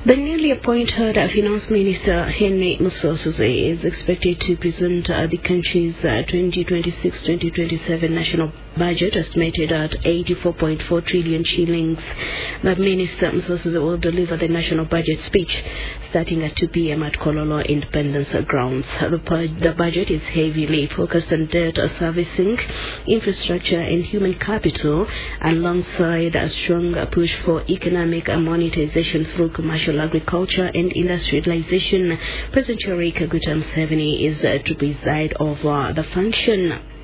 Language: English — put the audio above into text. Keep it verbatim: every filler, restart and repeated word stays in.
The newly appointed uh, Finance Minister Henry Musosuse is expected to present uh, the country's uh, twenty twenty-six twenty twenty-seven national budget estimated at eighty-four point four trillion shillings. The Minister Musosuse will deliver the national budget speech starting at two p m at Kololo Independence Grounds. The, the budget is heavily focused on debt servicing, infrastructure and human capital, alongside a strong push for economic monetization through commercial agriculture and industrialization. President Yoweri Kaguta Museveni is uh, to preside over the function.